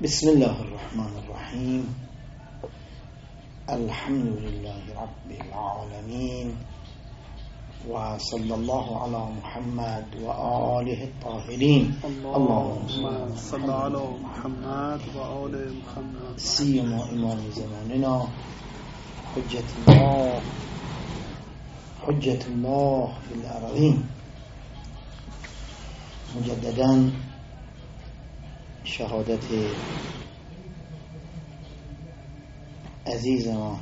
بسم الله الرحمن الرحیم. الحمد لله رب العالمين و صلی الله علی محمد و آله الطاهرین. اللهم صل علی محمد و آل محمد. سیما امام زماننا حجت الله فی الارضین. مجددا شهادت عزیز ما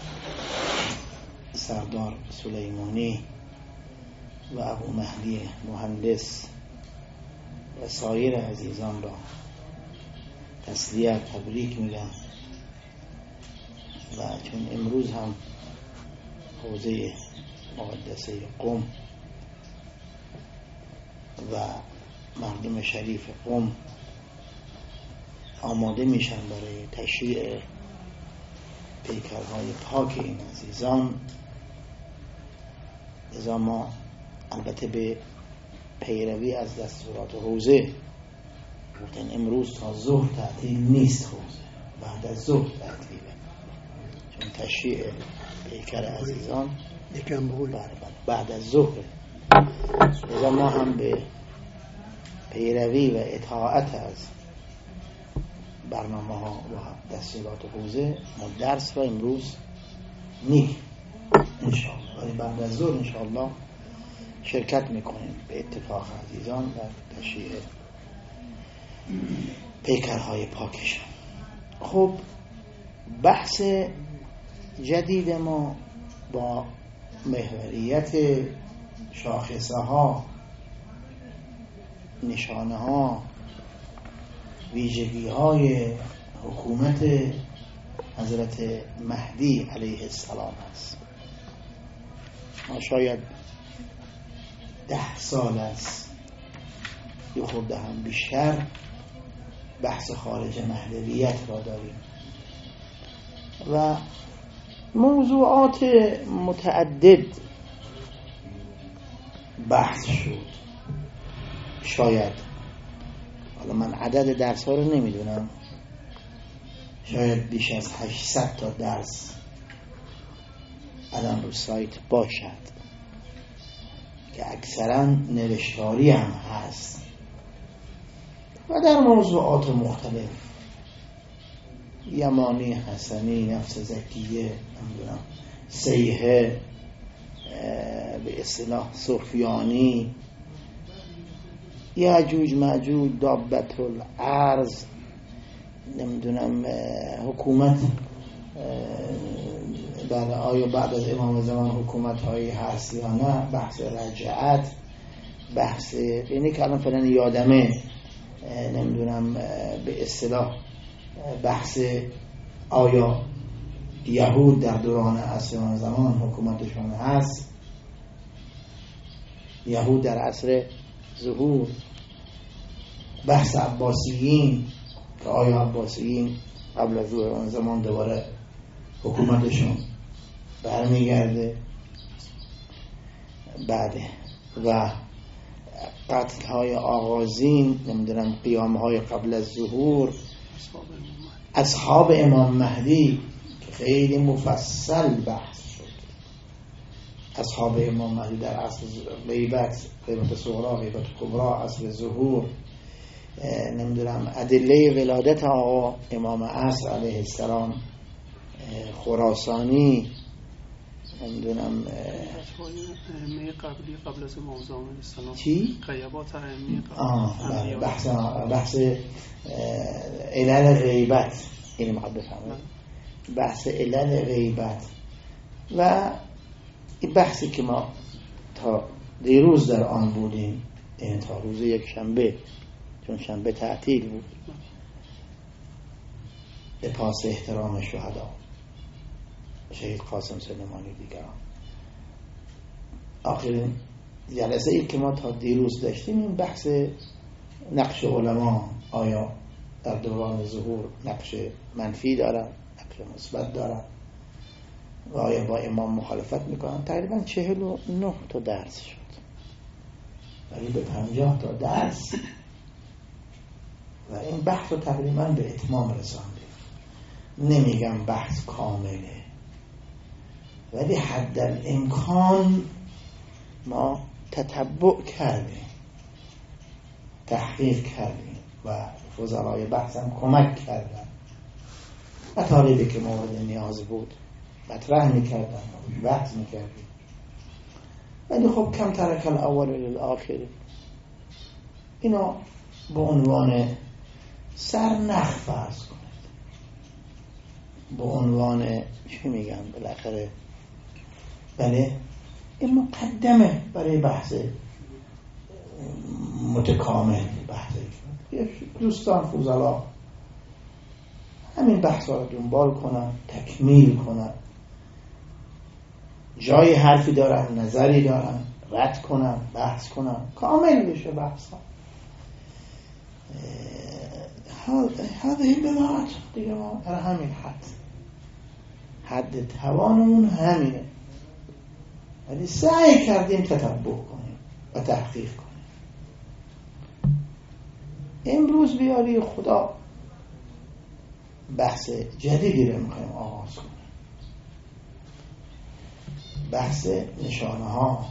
سردار سلیمانی و ابو مهدی مهندس و سایر عزیزان را تسلیت تبریک میگم و چون امروز هم حوزه مقدسه قم و مردم شریف قم آماده میشن برای تشییع پیکرهای پاک این عزیزان، لذا ما البته به پیروی از دستورات حوزه گفتن امروز تا ظهر تعطیل نیست، حوزه بعد از ظهر تعطیله، چون تشییع پیکر عزیزان بعد از ظهر. لذا ما هم به پیروی و اطاعت از برنامه ها و دستورات حوزه ما درس را امروز میگیم انشاءالله، ولی بعد از ظهر انشاءالله شرکت میکنیم به اتفاق عزیزان در تشییع پیکرهای پاکشان. خب بحث جدید ما با محوریت شاخصه ها، نشانه ها، ویژگی های حکومت حضرت مهدی علیه السلام است. ما شاید 10 سال است یا خورده هم بیشتر بحث خارج مهدویت را داریم و موضوعات متعدد بحث شد. شاید حالا من عدد درس ها رو نمیدونم، شاید بیش از 800 تا درس الان رو سایت باشد که اکثرا نوشتاری هم هست و در موضوعات مختلف، یمانی، حسنی، نفس زکیه، نمیدونم سیحه، به اصطلاح سفیانی، یاجوج ماجوج، دابت الارض، نمیدونم حکومت، بله آیا بعد از امام زمان حکومت هایی هست یا نه، بحث رجعت، بحث اینی که الان فعلا یادمه، نمیدونم به اصطلاح بحث آیا یهود در دوران عصر امام زمان حکومتشون هست، یهود در عصر ظهور، بحث عباسیین که آیا عباسیین قبل از ظهور آن زمان دوباره حکومتشون برمیگرده، بعد و قتل های آغازین، نمیدونم قیام های قبل از ظهور، اصحاب امام مهدی که خیلی مفصل بحث شد، اصحاب امام مهدی در عصر غیبت، غیبت صغرا، غیبت کبرا، عصر ظهور، نمیدونم ادله ولادت آقا امام عصر علیه السلام، خراسانی، نمیدونم قبل از امام زمان السلام چی؟ غیبات ائمه بحث علل غیبت، اینو میخواد بفهمید، بحث علل غیبت و این بحثی که ما تا دیروز در آن بودیم، این تا روز یک شنبه، چون شنبه تعطیل بود، به پاس احترام شهدا شهید قاسم سلیمانی دیگران. آخرین جلسه ای که ما تا دیروز داشتیم این بحث نقش علما، آیا در دوران ظهور نقش منفی دارن، نقش مثبت دارن و آیا با امام مخالفت میکنن. تقریبا 49 تا درس شد، ولی به 50 تا درس و این بحث رو تقریبا به اتمام رسانده. نمیگم بحث کامله، ولی حدالامکان ما تتبع کردیم، تحقیق کردیم و فضلای بحث هم کمک کردن. مطالبی که مورد نیاز بود مطرح میکردن، بحث میکردیم. ولی خب کم ترک الاول للآخر، اینا به عنوان سرنخ فرض کنید، به عنوان چی میگم بالاخره، بله این مقدمه برای بحث متکامل. بحث دوستان فضلا همین بحث رو دنبال کنن، تکمیل کنن، جای حرفی دارن، نظری دارن، رد کنن، بحث کنن، کامل بشه بحث ها. هذه بضاعت دیگه، ما در همین حد توانمون همینه، ولی سعی کردیم تتبع کنیم و تحقیق کنیم. امروز بیاری خدا بحث جدیدی رو میخوایم آغاز کنیم، بحث نشانه ها،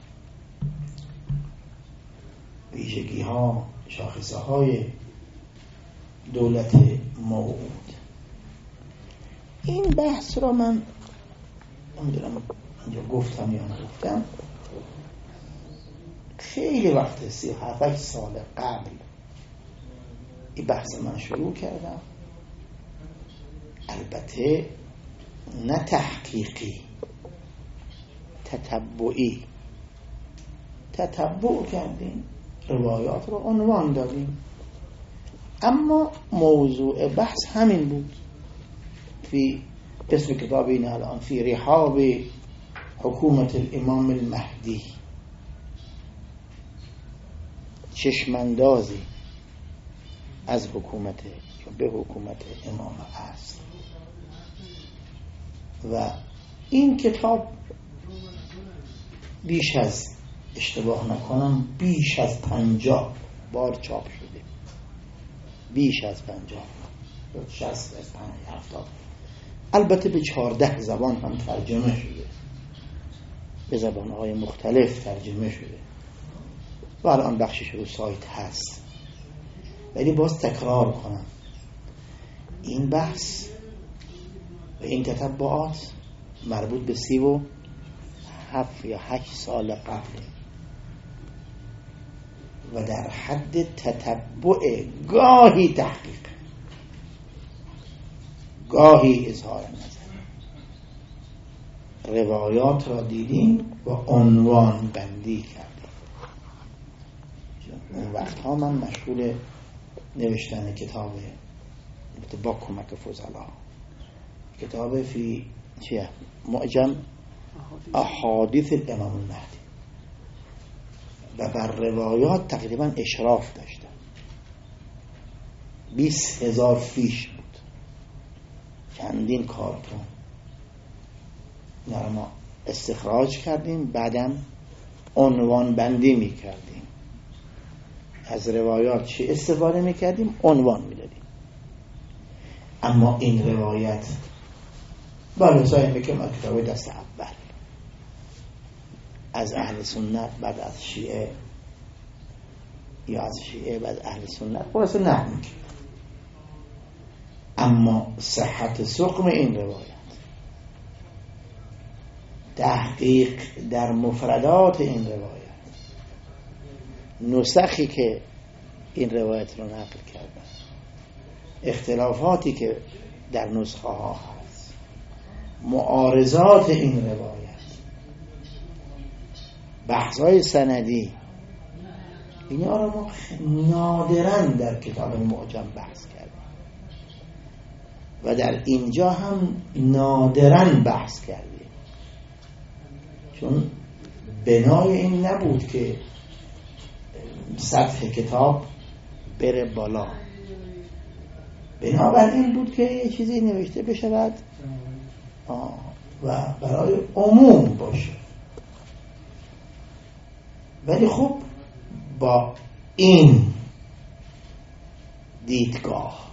ویژگی ها، شاخصه های دولت موعود. این بحث را من نمیدونم اینجا گفتم یا نگفتم، خیلی وقت 37 سال قبل این بحث من شروع کردم. البته نه تحقیقی، تتبعی. تتبع کردیم، روایات رو عنوان دادیم، اما موضوع بحث همین بود. فی اسم کتاب این الان فی رحاب حکومت الامام المهدی، چشماندازی از حکومت به حکومت امام است. و این کتاب بیش از، اشتباه نکنم، بیش از 50 بار چاپ شده، بیش از 50، 60 از 70. البته به 14 زبان هم ترجمه شده، به زبانهای مختلف ترجمه شده و الان بخشش رو سایت هست. ولی باز تکرار کنم، این بحث و این تتبعات مربوط به 37 یا 8 سال قبل و در حد تتبع، گاهی تحقیق، گاهی اظهار نظر. روایات را دیدیم و عنوان بندی کردیم. اون وقتها من مشغول نوشتن کتاب با کمک فضلا، کتاب فی چیه؟ معجم احادیث الامام المهدی، و بر روایات تقریبا اشراف داشتم. 20,000 فیش بود، چندین کارتون. اینا ما استخراج کردیم، بعدم عنوان بندی می کردیم. از روایات چی استفاده می کردیم؟ عنوان می دادیم. اما این روایت بالوسایی میکنم از کتاب دست اول، از اهل سنت بعد از شیعه، یا از شیعه بعد اهل سنت، خلاصه نه میکنم. اما صحت سقم این روایت، تحقیق در مفردات این روایت، نسخی که این روایت رو نقل کردن، اختلافاتی که در نسخه ها هست، معارضات این روایت، بحث‌های سندی، اینا رو ما نادراً در کتاب معجم بحث کردیم و در اینجا هم نادراً بحث کردیم، چون بنای این نبود که سطح کتاب بره بالا، بنابراین بود که یه چیزی نوشته بشود و برای عموم باشه. ولی خب با این دیدگاه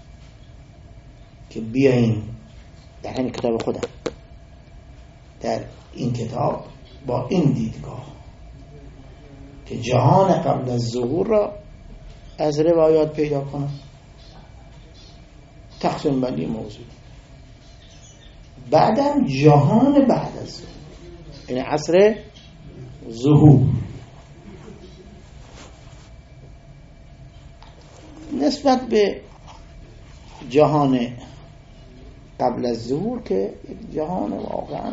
که بیاین در همین کتاب خودم، در این کتاب با این دیدگاه که جهان قبل از ظهور را از روایات پیدا کنم، تقسیم بندی موضوع، بعدم جهان بعد از ظهور، یعنی عصر ظهور. نسبت به جهان قبل از ظهور که جهان واقعا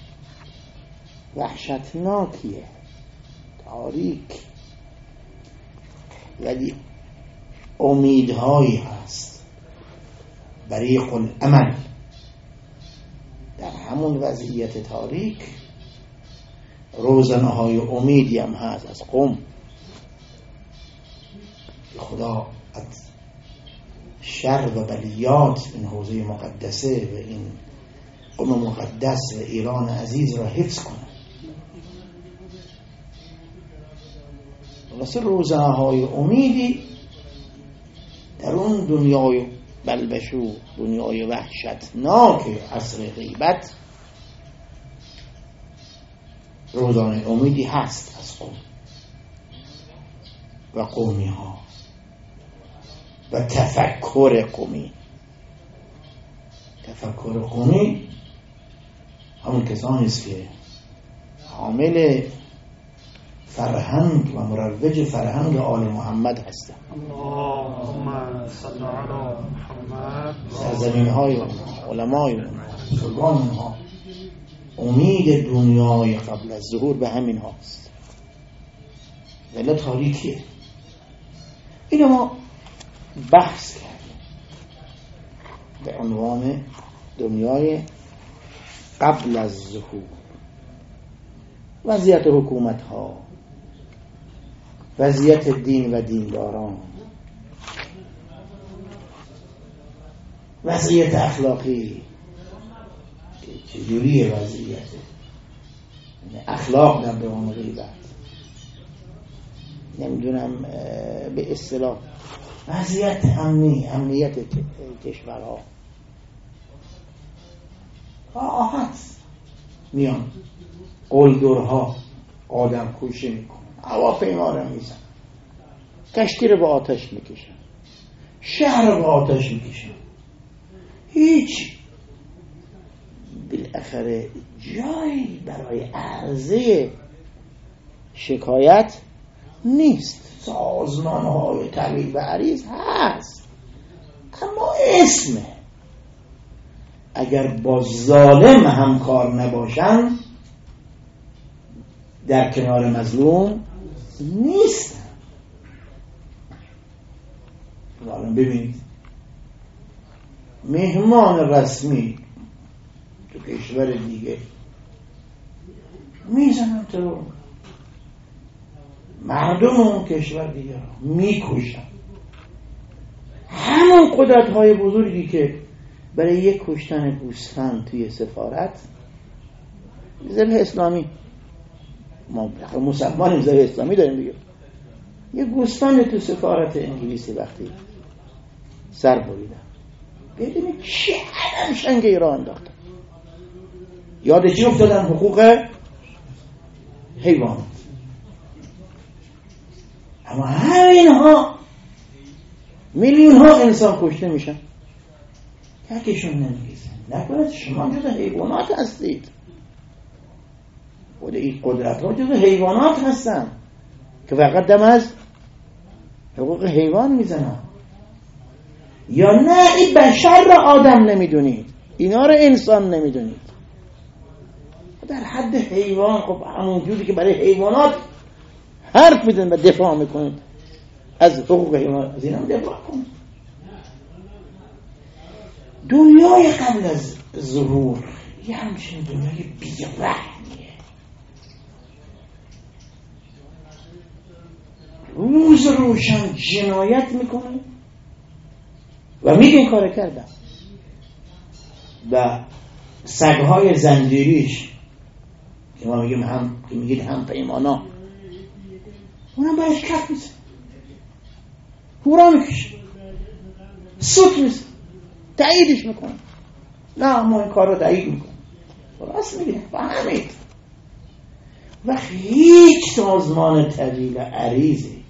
وحشتناکیه، تاریک، ولی امیدهایی هست، بریق الامل در همون وضعیت تاریک. روزنه های امیدی هم هست از قم. خدا از شر و بلیات این حوزه مقدسه و این قم مقدس و ایران عزیز را حفظ کنه. واسه روزنه های امیدی در اون دنیای بلبشو، دنیای وحشتناک عصر غیبت، روزانه امیدی هست از قوم و قومی ها و تفکر قومی. تفکر قومی همون کسانی است که حامل فرهنگ و مروج فرهنگ آل محمد هستند. اللهم صل علی محمد. سرزمین های علمای بزرگان ها امید دنیای قبل از ظهور به همین هاست، ولی تاریکیه. اینو ما بحث کردیم به عنوان دنیای قبل از ظهور، وضعیت حکومت ها، وضعیت دین و دینداران، وضعیت اخلاقی که چجوریه، وضعیت اخلاق در دوام غیبت، نمیدونم به اصطلاح وضعیت امنیت کشورها. هست میان قلدرها آدم کشی میکنن، هواپیما رو میزن، کشتی رو به آتش میکشن، شهر رو به آتش میکشن، هیچ بالاخره جایی برای عرضه شکایت نیست. سازمان های طویل و عریض هست، اما اسمه. اگر با ظالم همکار نباشن در کنار مظلوم نیستن. الان ببینید مهمان رسمی تو کشور دیگه میزنن ترور، مردم اون کشور دیگه رو میکشن. همون قدرت های بزرگی که برای یک کشتن گوسفند توی سفارت، ذبح اسلامی، ما مسلمانیم ذبح اسلامی داریم دیگه، یک گوسفند تو سفارت انگلیسی وقتی سر بریدن، ببینید چه علم شنگ ایران انداختن. یاد چی افتادن؟ حقوق حیوانات. اما همین ها میلیون ها انسان کشته میشن، تکشون نمیگیزن. نکنید شما جز حیوانات هستید. خود این قدرت ها جز حیوانات هستن که فقط دم از حقوق حیوان میزنن. یا نه این بشر را آدم نمیدونید، اینا را انسان نمیدونید. در حد حیوان، خب همون جوری که برای حیوانات حرف میدن و دفاع میکنید از حقوق حیوانات، از این هم دفاع کنید. دنیای قبل از ظهور یه همچین دنیای بی‌رحمیه. روز روشن جنایت میکنه و میگه این کار کردم، و سگهای زنجیریش که ما میگیم که میگید هم پیمانا، اونم برش کف میزن، هورا میکشه. سوت میشه، تاییدش میکنه. نه ما این کار رو تایید میکنیم. راست میگه. فهمید. و هیچ سازمان طویل عریضی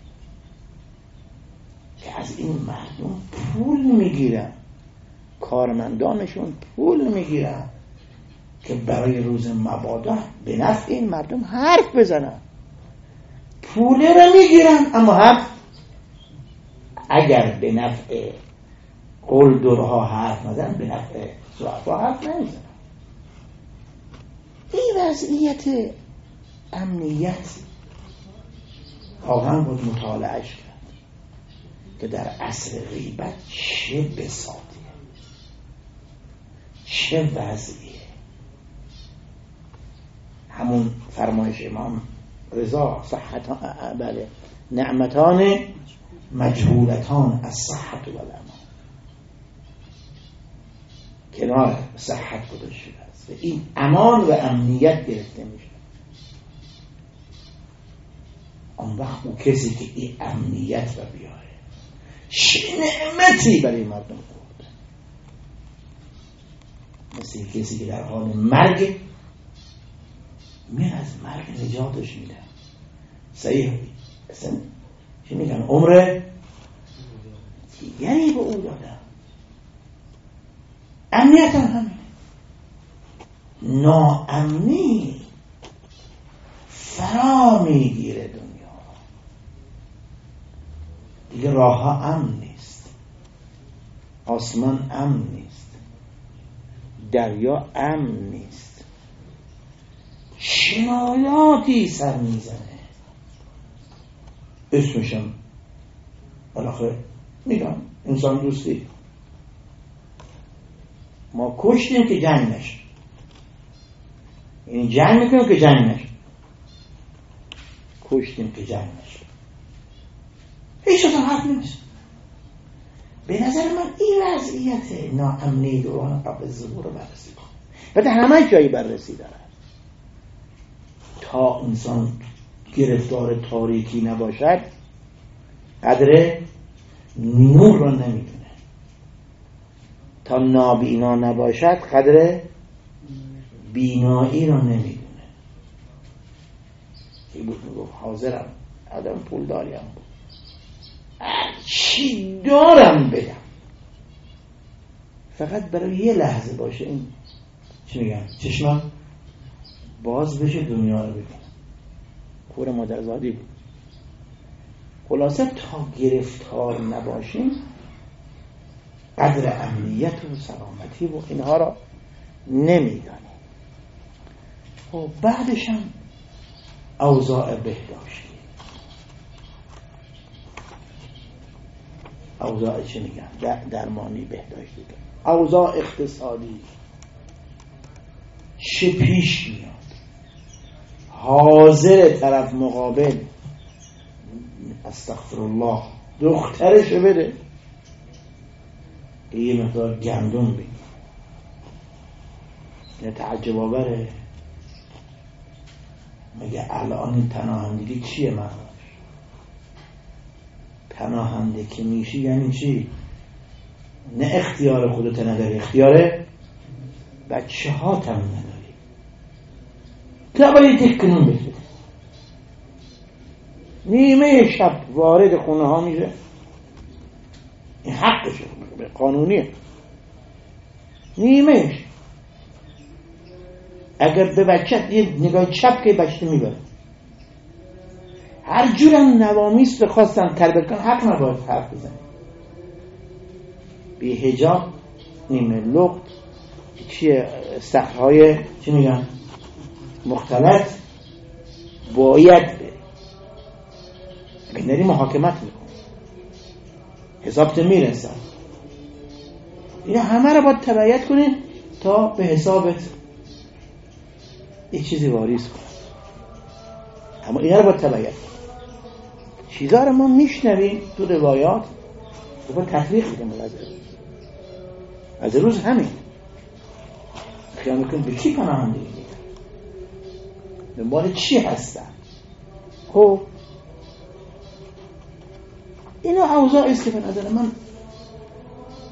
که از این مردم پول میگیرن، کارمندانشون پول میگیرن که برای روز مبادا به نفع این مردم حرف بزنن، پوله رو میگیرن، اما حرف اگر به نفع قلدرها حرف نزن، به نفع ضعفا حرف نمیزنن. این وضعیت امنیت واقعا بود مطالعهش کرد که در عصر غیبت چه بساطیه، چه وضعیه. همون فرمایش امام رضا صحتان، بله، نعمتان مجهولتان از صحت و الامان، کنار صحت گذاشته است و این امان و امنیت گرفته میشه. اون وقت اون کسی که این امنیت رو بیاره چه نعمتی برای مردم خورد، مثل کسی که در حال مرگ میان از مرگ نجاتش میدن. صحیح اصلا چی میگن؟ عمر دیگری به او دادن. امنیت هم همین. ناامنی فرا میگیره دنیا، دیگه راه ها امن نیست، آسمان امن نیست، دریا امن نیست، جنایاتی سر میزنه. اسمشم بالاخره میگم انسان دوستی. ما کشتیم که جنگ نشه، یعنی جنگ میکنیم که جنگ نشه، کشتیم که جنگ نشه. هیچ وقت حرف نمیشه. به نظر من این وضعیت ناامنی دوران قبل ظهور رو بررسی کنم و در همه جایی بررسی داره. تا انسان گرفتار تاریکی نباشد قدر نور رو نمیدونه، تا نابینا نباشد قدر بینایی رو نمیدونه. این بود میگفت حاضرم آدم پول داریم بود چی دارم بدم، فقط برای یه لحظه باشه این چی میگن چشمم باز بشه دنیا رو ببینم. کور مادرزادی بود. خلاصه تا گرفتار نباشیم قدر امنیت و سلامتی و اینها را نمیدانیم. و بعدش هم اوضاع بهداشتی، اوضاع چی میگن درمانی بهداشتی، اوضاع اقتصادی چه پیش میاد، حاضر طرف مقابل استغفرالله دخترش بده یه مقدار گندم بگی، نه تعجب آوره. مگه الان این پناهندگی چیه معناش؟ پناهنده که میشی یعنی چی؟ نه اختیار خودت نداری، اختیار بچه ها تم نداری که باید تکنون بده. نیمه شب وارد خونه ها میشه، این حقشه، به قانونیه. نیمهش اگر به بچه یه نگاه چپ که بچه میبره، هر جورم نوامیس بخواستن تربیت کن حق نباید حرف بزنی. بی حجاب نیمه لقط چیه سخرهای چی میگن مختلط باید بری، اگه نری محاکمت میکن، حسابت میرسن. این همه رو باید تبعیت کنین تا به حسابت یک چیزی واریز کن. اما اینا رو باید تبعیت کنین. چیزا رو ما میشنویم تو روایات و باید تطبیق میکنیم. از روز همین خیال میکنیم به کی پناهندگی میدن، دنبال چی هستن. خب اینا اوضاعی است که به نظر من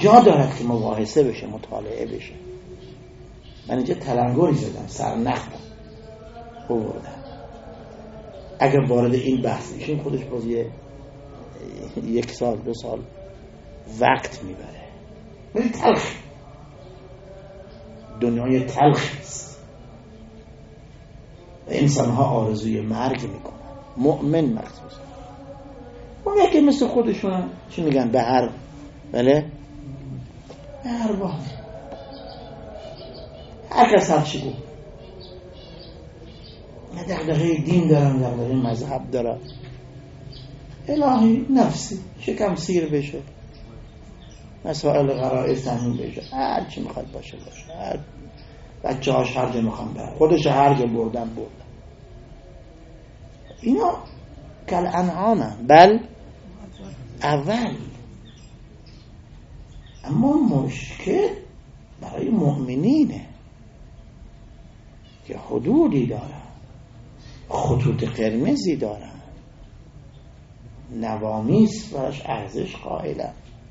جا دارد که مباحثه بشه، مطالعه بشه. من اینجا تلنگری زدم، سرنخم بردم. اگر وارد این بحث میشیم خودش باز 1 سال 2 سال وقت میبره. ولی تلخ، دنیای تلخی است و انسانها آرزوی مرگ میکنن، مؤمن مخصوصا. اون که مثل خودشون چی میگن، به هر وقت هر کس هر چی گفت، نه دغدغه دین دارم، دغدغه مذهب دارم، الهی نفسی شکم سیر بشه، مسائل غرائز تموم بشه، هر چی میخواد باشه باشه، بچه هاش هر جا میخوام برن، خودش هر جا بردن. اینا کل انعامه بل اول. اما مشکل برای مؤمنینه که حدودی دارن، خطوط قرمزی دارن، نوامیس براش ارزش قائلن،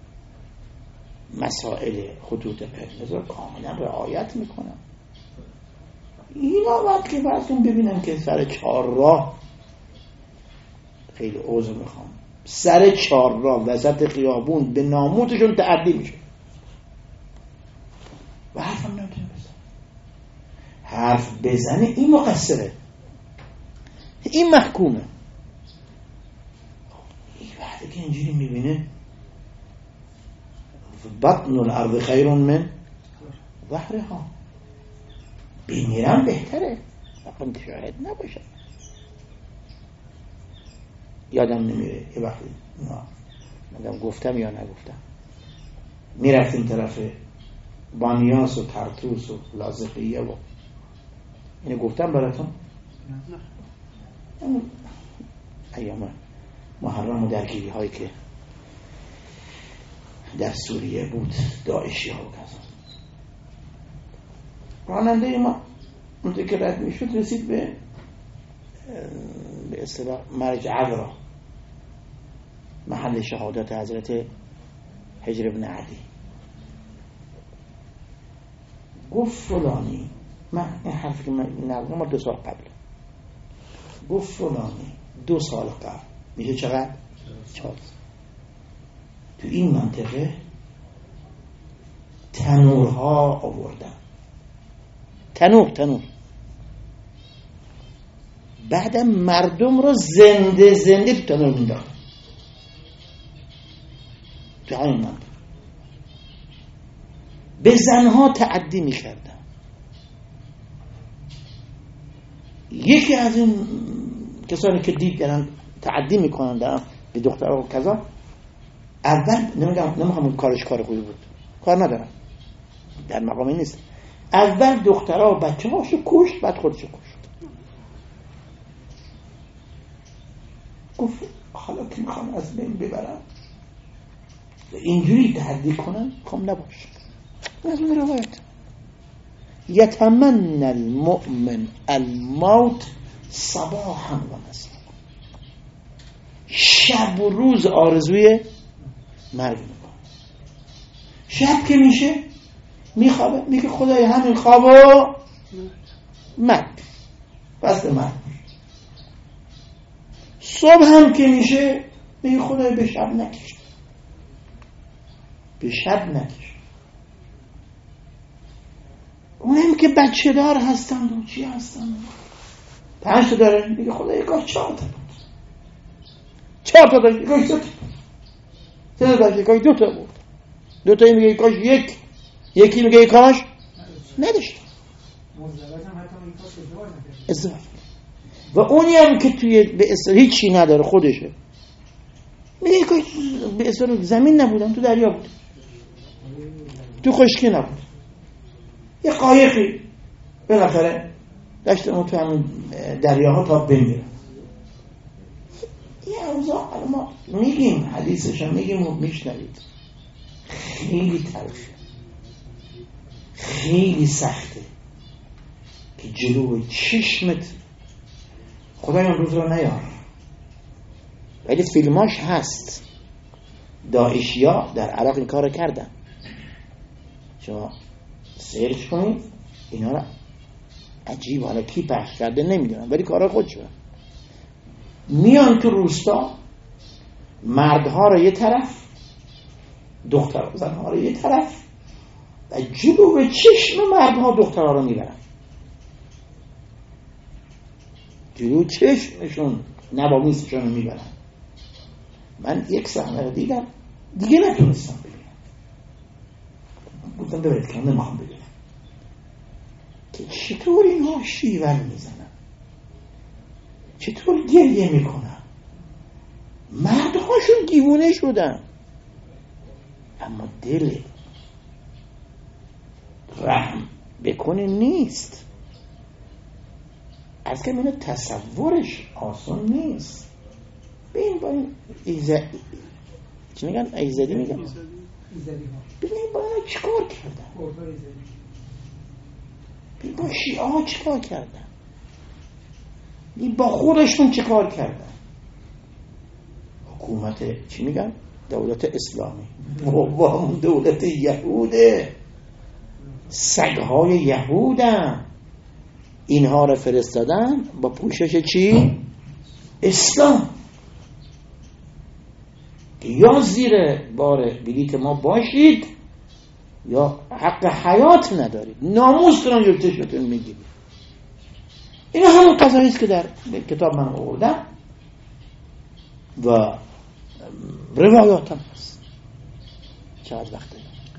مسائل خطوط قرمز رو کاملا رعایت میکنن. اینا وقت که براتون ببینن که سر 4 راه، خیلی عذر میخوام، سر 4 راه وسط خیابون به ناموسشون تعدی میشه و حرفم نمیتونه بزنه. حرف بزنه این مقصره، این محکومه. این وقتی که اینجوری میبینه بطن الارض خیر من ظهرها، بمیرم بهتره وقتی شاهد نباشه. یادم نمیره یه وقتی مدام گفتم یا نگفتم، میرفتیم طرف بانیاس و ترتوس و لازقیه و اینو گفتم براتون ایام محرم و درگیری هایی که در سوریه بود، داعشی ها و کذا. راننده ما اونجا که رد میشد رسید به اصطلاح مرج عذرا، محل شهادت حضرت حجر بن عدی. گفت فلانی، من این حرفی که من نگم 2 سال قبل، گفت فلانی 2 سال قبل، میشه چقدر؟ 4 تو این منطقه تنورها آوردن، تنور بعدم مردم رو زنده تو تنور مینداختن تو همین منطقه. به زنها تعدی میکردن. یکی از این کسانی که دید دارن تعدی میکنن دارن به دخترها و کذا، اول نمیخوام کارش کار خوبی بود، کار ندارم، در مقامی نیست، اول دخترها و بچه هاشو کشت، بعد خودشو کشت. گفت حالا که میخوام از بین ببرم و اینجوری تعدی کنن کام نباشه. از اون روایت یتمنى المؤمن الموت صباحا و مساء، شب و روز آرزوی مرگ میکنه. شب که میشه میخوابه، میگه خدای همین خوابو مرگ، بس به مرگ. صبح هم که میشه میگه خدای به شب نکش، به شب نکش. اونم که بچه دار هستن و چی هستن 5 تا داره، میگه خدای کاش 4 تا بود، 4 تا داشت کاش 2 تا بود، 3 تا داشت کاش 2 تا بود، 2 تایی میگه کاش یکی میگه کاش نداشت. ازدواج و اونی هم که توی به اصطلاح هیچی نداره خودشه، میگه کاش به اصطلاح زمین نبودم، تو دریا بود، تو خشکی نبود، یه قایقی بالاخره داشتم تو همین دریاها تا بمیرم. یه اوضاع ما میگیم، حدیثشو میگیم و میشنوید، خیلی تلخه، خیلی سخته که جلوی چشمت خدای اون روز رو نیار. ولی فیلماش هست، داعشیا در عراق این کار کردن، شما سرچ کنید اینا رو. عجیب، حالا کی پخش کرده نمیدونم، ولی کارا خودشون میان تو روستا، مردها رو یه طرف، دختر و زنها رو یه طرف، و جلو به چشم مردها دخترها رو میبرن، جلو چشمشون نوامیسشون رو میبرن. من یک صحنه رو دیدم دیگه نتونستم ببینم، گفتم ببرید که نمیخوام ببینم که چطور اینها شیون میزنن، چطور گریه میکنن. مردهاشون دیوونه شدن، اما دل رحم بکنه نیست. از که اینو تصورش آسان نیست. ببین با این چی میگن؟ ایزدی میگن. ببین با اینا چیکار کردن، ببین با شیعه ها چیکار کردن، ببین با خودشون چیکار کردن. حکومت چی میگن؟ دولت اسلامی. بابا دولت یهوده، سگهای یهودن. اینها رو فرستادن با پوشش چی؟ اسلام. یا زیر بار بلیت ما باشید یا حق حیات ندارید، ناموس رو جلوی چشمتون میگیرید. این همون قضایی است که در کتاب من آوردم و روایاتم هست. چقدر وقت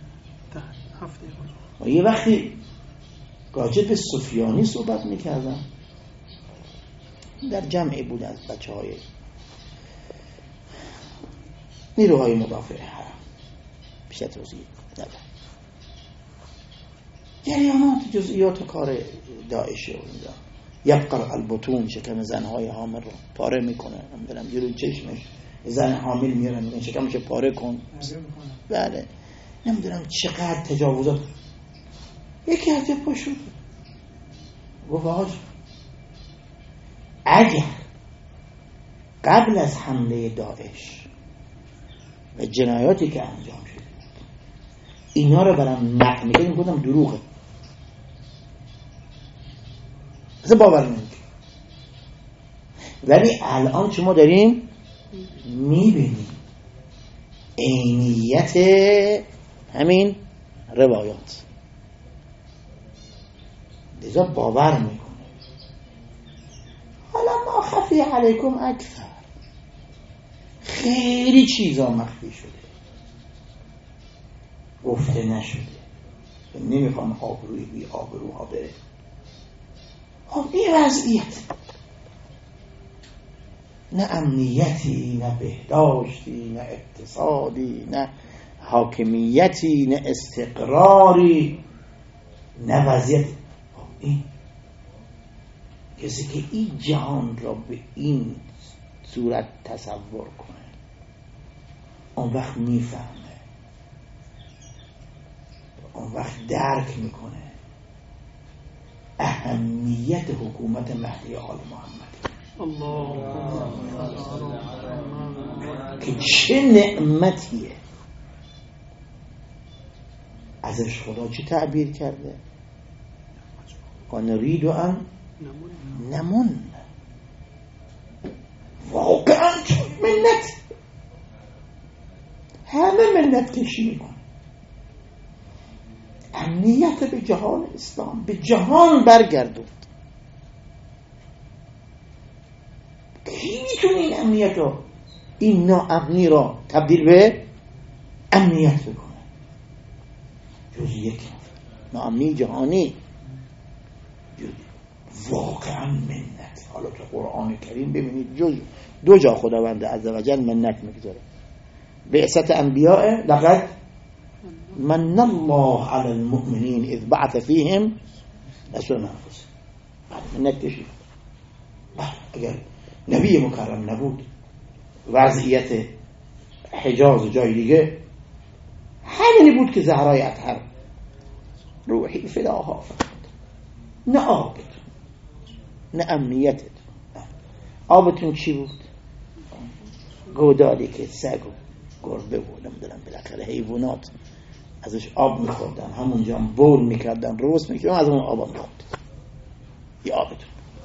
دارم؟ یه وقتی راجع به سفیانی صحبت میکردم، در جمعی بود از بچه های نیروهای مدافع حرم، بیشتر توضیح ندارم. جریانات جزئیات کار داعشه و اینجا یبقر البطون، شکم زنهای حامل رو پاره میکنه. نمیدونم جلوی چشمش زن حامل میارن میگن شکمش پاره کن. بله نمیدونم چقدر تجاوزات. یکی از پا شد گفت آج اگر قبل از حمله داعش و جنایاتی که انجام شده اینا رو برام نقل میکنیم، گفتم دروغه، اصلا باور نمیکنم. ولی الان شما داریم میبینیم عینیت همین روایات، لذا باور میکنه. حالا ما خفی علیکم اکثر، خیلی چیزا مخفی شده گفته نشده، نمیخوام آبروی بی آبروها بره. این وضعیت نه امنیتی، نه بهداشتی، نه اقتصادی، نه حاکمیتی، نه استقراری، نه وضعیت. این کسی که این جهان را به این صورت تصور کنه اون وقت میفهمه، اون وقت درک میکنه اهمیت حکومت مهدی آل محمد که چه نعمتیه. ازش خدا چه تعبیر کرده؟ نريد أن نمن. واقعا منت، همه منت کشی میکن. امنیت به جهان اسلام، به جهان برگردوند. کی میتونه این امنیت رو، این ناامنی را تبدیل به امنیت بکنه؟ جز یک ناامنی جهانی. واقعا منت. حالا تو قرآن کریم ببینید جز دو جا خداوند عزوجل منت میگذاره. بعثت انبیاء لقد من الله على المؤمنین اذ بعث فیهم رسولا من انفسهم. منت کشید. اگر نبی مکرم نبود، وضعیت حجاز و جای دیگه همینی بود که زهرای اطهر روحی فداها فقط. نه آبتون، نه امنیتتون. آبتون چی بود؟ گودالی که سگ و گربه بود، نمیدونم بالاخره حیوانات ازش آب میخوردن، همونجا هم بول میکردن، روز میکردن، از اون آب میخورد. یه آبتون.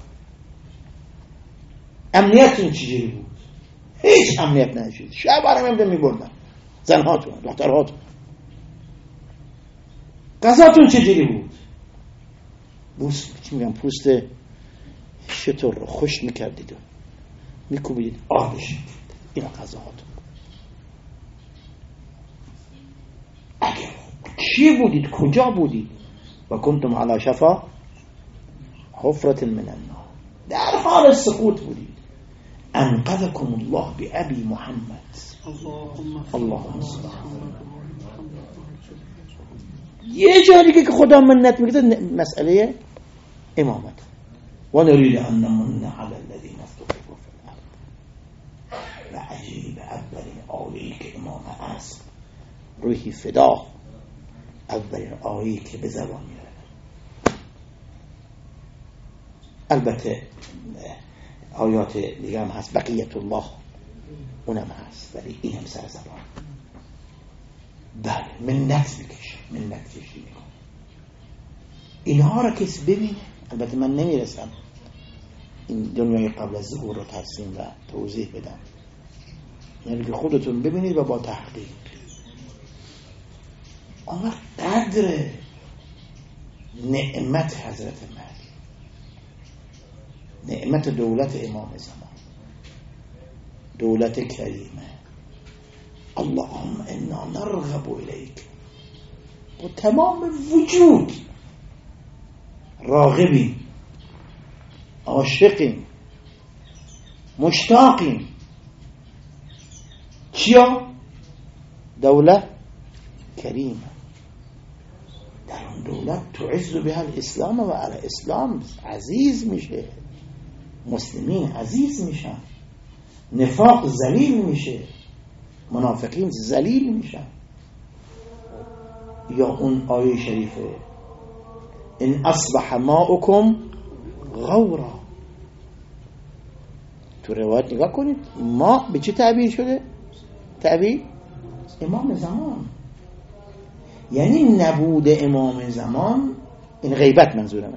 امنیتتون چجوری بود؟ هیچ امنیت نشید. شب برام میبردن زنهاتون، دخترهاتون. غذاتون چجوری بود؟ چی میگم، پوست شتر رو خوش میکردید و میکوبید آبش. اینا غذاهاتون. اگر چی بودید؟ کجا بودید؟ و کنتم علی شفا حفرة من النار، در حال سقوط بودید. انقذکم الله بأبی محمد. اللهم صل علی محمد. یه جا دیگه که خدا منت میگه مسئله امامت. و نريد ان نمن على الذين استضعفوا في الارض. و عجیب، اولین آیه‌ای که امام است روحی فدا، اولین آیه‌ای که به زبان میاره. البته آیات دیگه هم هست، بقیت الله اونم هست، ولی این هم سر زبان. بله، منت میکشه، منت کشی میکنه. اینها را کسی ببینه. البته من نمیرسم این دنیای قبل از ظهور رو ترسیم و توضیح بدم، یعنی که خودتون ببینید و با تحقیق. اما قدر نعمت حضرت مهدی، نعمت دولت امام زمان، دولت کریمه. اللهم انا نرغب الیک، با تمام وجود راغبیم، عاشقیم، مشتاقیم. چیا؟ دولت کریمه. در اون دولت تعز بها الاسلام و علی اسلام عزیز میشه، مسلمین عزیز میشن، نفاق ذلیل میشه، منافقین ذلیل میشن. یا اون آیه شریفه ان اصبح ماؤکم غورا. تو روایت نگاه کنید، ما به چه تعبیر شده؟ تعبیر امام زمان. یعنی نبود امام زمان، این غیبت منظورمه،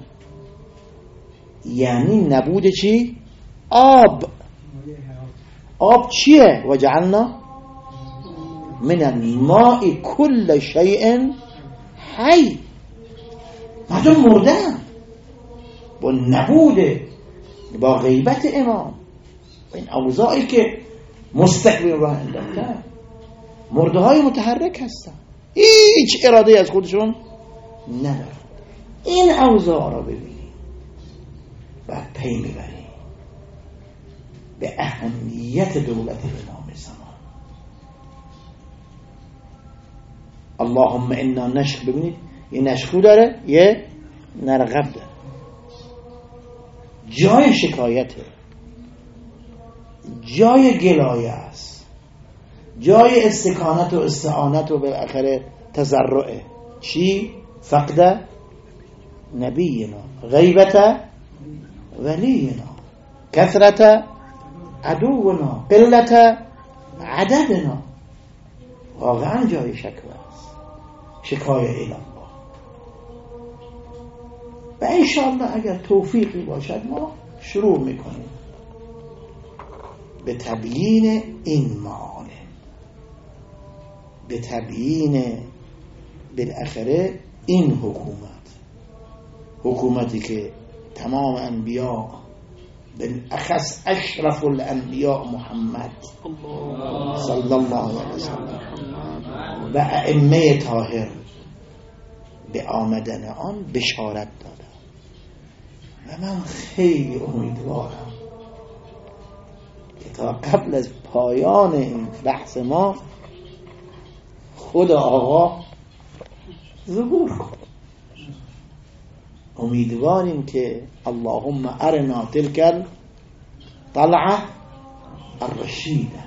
یعنی نبود چی؟ آب. آب چیه؟ وجعلنا من الماء كل شيء حی. مردم مردن با نبود، با غیبت امام و این اوضاعی که مستقبل راه انداختن. مرده های متحرک هستن، هیچ اراده از خودشون ندارن. این اوضاع را ببینید و پی میبرید به اهمیت دولت امام زمان. اللهم انا نشک، ببینید یه نشکو داره، یه نرغب داره. جای شکایته، جای گلایه است، جای استکانت و استعانت و بالاخره تضرعه. چی؟ فقد نبینا، غیبت ولینا، کثرت عدونا، قلت عددنا. واقعا جای شکوه است، شکایه الی الله. و انشاءالله اگر توفیقی باشد ما شروع میکنیم به تبیین این معالم، به تبیین بالاخره این حکومتی که تمام انبیاء، بالاخص اشرف الانبیاء محمد صلی الله علیه وسلم و ائمه طاهر به آمدن آن بشارت دادن. و من خیلی امیدوارم که تا قبل از پایان این بحث ما خود آقا ظهور کنه. امیدواریم که اللهم ارنا تلك الطلعه الرشیده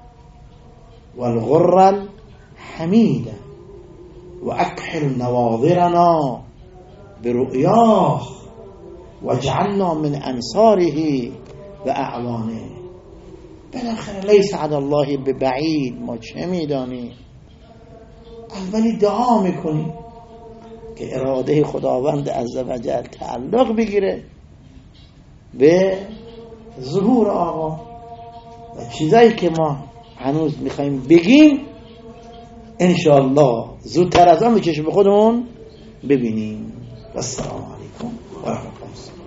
والغر الحمیده واکحل نواظرنا برؤیاه واجعلنا من انصاره و اعوانه. بالاخره لیس علی الله ببعید، ما چه میدانیم اولی دعا میکنیم که اراده خداوند عزوجل تعلق بگیره به ظهور آقا و چیزایی که ما هنوز میخوایم بگیم انشاءالله زودتر از آن به چشم خودمون ببینیم. و السلام علیکم و رحمت الله.